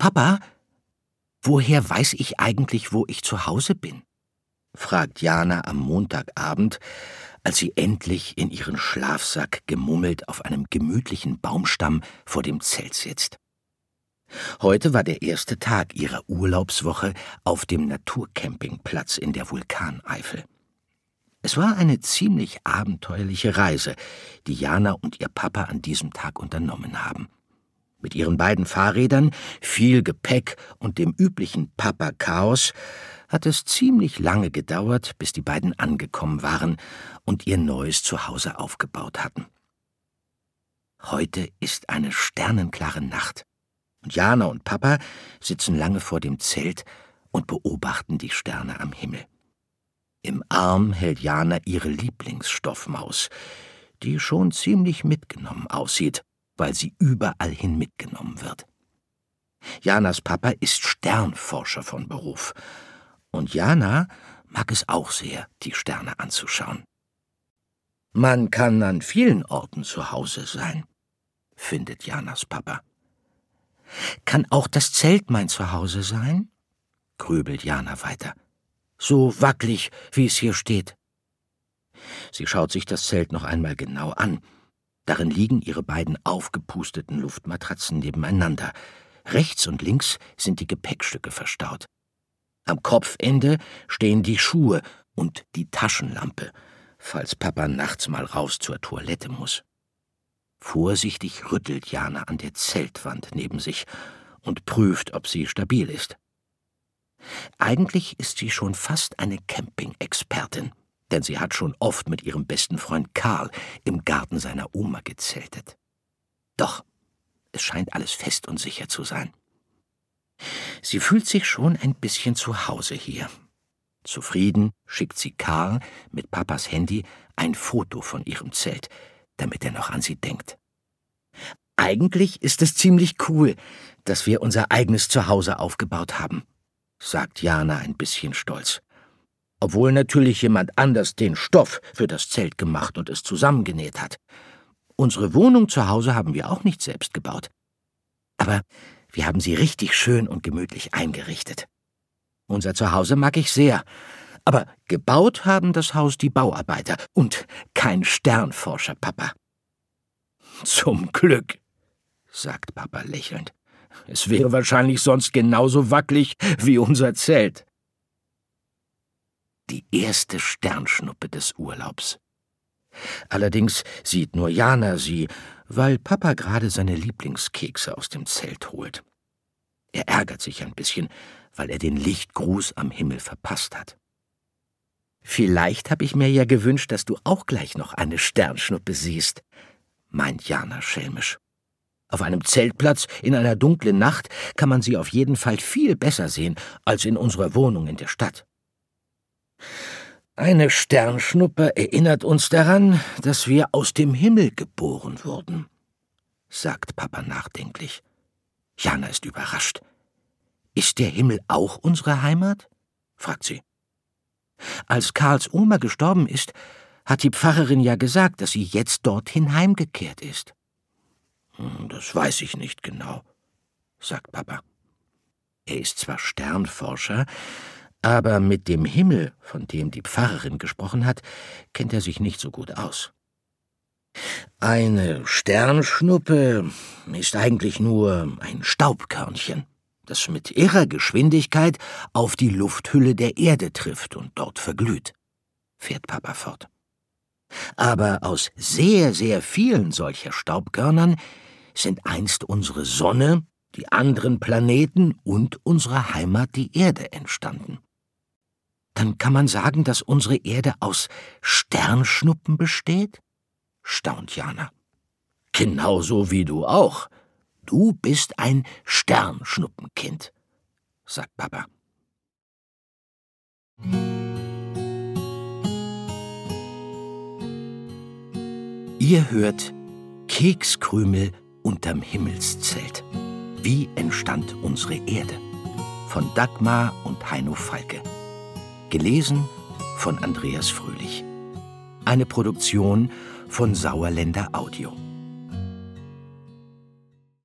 »Papa, woher weiß ich eigentlich, wo ich zu Hause bin?« fragt Jana am Montagabend, als sie endlich in ihren Schlafsack gemummelt auf einem gemütlichen Baumstamm vor dem Zelt sitzt. Heute war der erste Tag ihrer Urlaubswoche auf dem Naturcampingplatz in der Vulkaneifel. Es war eine ziemlich abenteuerliche Reise, die Jana und ihr Papa an diesem Tag unternommen haben. Mit ihren beiden Fahrrädern, viel Gepäck und dem üblichen Papa-Chaos hat es ziemlich lange gedauert, bis die beiden angekommen waren und ihr neues Zuhause aufgebaut hatten. Heute ist eine sternenklare Nacht und Jana und Papa sitzen lange vor dem Zelt und beobachten die Sterne am Himmel. Im Arm hält Jana ihre Lieblingsstoffmaus, die schon ziemlich mitgenommen aussieht, weil sie überall hin mitgenommen wird. Janas Papa ist Sternforscher von Beruf und Jana mag es auch sehr, die Sterne anzuschauen. Man kann an vielen Orten zu Hause sein, findet Janas Papa. Kann auch das Zelt mein Zuhause sein? Grübelt Jana weiter. So wackelig, wie es hier steht. Sie schaut sich das Zelt noch einmal genau an. Darin liegen ihre beiden aufgepusteten Luftmatratzen nebeneinander. Rechts und links sind die Gepäckstücke verstaut. Am Kopfende stehen die Schuhe und die Taschenlampe, falls Papa nachts mal raus zur Toilette muss. Vorsichtig rüttelt Jana an der Zeltwand neben sich und prüft, ob sie stabil ist. Eigentlich ist sie schon fast eine Camping-Expertin, denn sie hat schon oft mit ihrem besten Freund Karl im Garten seiner Oma gezeltet. Doch es scheint alles fest und sicher zu sein. Sie fühlt sich schon ein bisschen zu Hause hier. Zufrieden schickt sie Karl mit Papas Handy ein Foto von ihrem Zelt, damit er noch an sie denkt. Eigentlich ist es ziemlich cool, dass wir unser eigenes Zuhause aufgebaut haben, sagt Jana ein bisschen stolz. Obwohl natürlich jemand anders den Stoff für das Zelt gemacht und es zusammengenäht hat. Unsere Wohnung zu Hause haben wir auch nicht selbst gebaut. Aber wir haben sie richtig schön und gemütlich eingerichtet. Unser Zuhause mag ich sehr, aber gebaut haben das Haus die Bauarbeiter und kein Sternforscher, Papa. Zum Glück, sagt Papa lächelnd. Es wäre wahrscheinlich sonst genauso wackelig wie unser Zelt. Die erste Sternschnuppe des Urlaubs. Allerdings sieht nur Jana sie, weil Papa gerade seine Lieblingskekse aus dem Zelt holt. Er ärgert sich ein bisschen, weil er den Lichtgruß am Himmel verpasst hat. Vielleicht habe ich mir ja gewünscht, dass du auch gleich noch eine Sternschnuppe siehst, meint Jana schelmisch. Auf einem Zeltplatz in einer dunklen Nacht kann man sie auf jeden Fall viel besser sehen als in unserer Wohnung in der Stadt. Eine Sternschnuppe erinnert uns daran, dass wir aus dem Himmel geboren wurden, sagt Papa nachdenklich. Jana ist überrascht. Ist der Himmel auch unsere Heimat? Fragt sie. Als Karls Oma gestorben ist, hat die Pfarrerin ja gesagt, dass sie jetzt dorthin heimgekehrt ist. Das weiß ich nicht genau, sagt Papa. Er ist zwar Sternforscher, aber mit dem Himmel, von dem die Pfarrerin gesprochen hat, kennt er sich nicht so gut aus. Eine Sternschnuppe ist eigentlich nur ein Staubkörnchen, das mit irrer Geschwindigkeit auf die Lufthülle der Erde trifft und dort verglüht, fährt Papa fort. Aber aus sehr, sehr vielen solcher Staubkörnern sind einst unsere Sonne, die anderen Planeten und unsere Heimat, die Erde, entstanden. Dann kann man sagen, dass unsere Erde aus Sternschnuppen besteht? Staunt Jana. Genauso wie du auch. Du bist ein Sternschnuppenkind, sagt Papa. Ihr hört Kekskrümel unterm Himmelszelt. Wie entstand unsere Erde? Von Dagmar und Heino Falke. Gelesen von Andreas Fröhlich. Eine Produktion von Sauerländer Audio.